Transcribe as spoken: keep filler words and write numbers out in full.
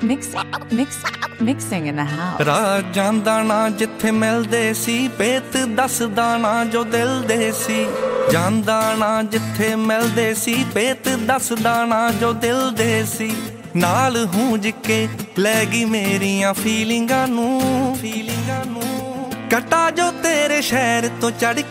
Mix, mix, mixing in the house. ਰਾਹ ਜਾਂਦਾ ਨਾ ਜਿੱਥੇ ਮਿਲਦੇ ਸੀ, ਪੇਤ ਦੱਸਦਾ ਨਾ ਜੋ ਦਿਲ ਦੇ ਸੀ। ਜਾਂਦਾ ਨਾ ਜਿੱਥੇ ਮਿਲਦੇ ਸੀ, ਪੇਤ ਦੱਸਦਾ ਨਾ ਜੋ ਦਿਲ ਦੇ ਸੀ। ਨਾਲ ਹੂੰਜ ਕੇ ਲੈ ਗਈ ਮੇਰੀਆਂ ਫੀਲਿੰਗਾਂ ਨੂੰ, ਫੀਲਿੰਗਾਂ ਨੂੰ। ਕਟਾ ਜੋ ਤੇਰੇ ਸ਼ਹਿਰ ਤੋਂ ਚੜ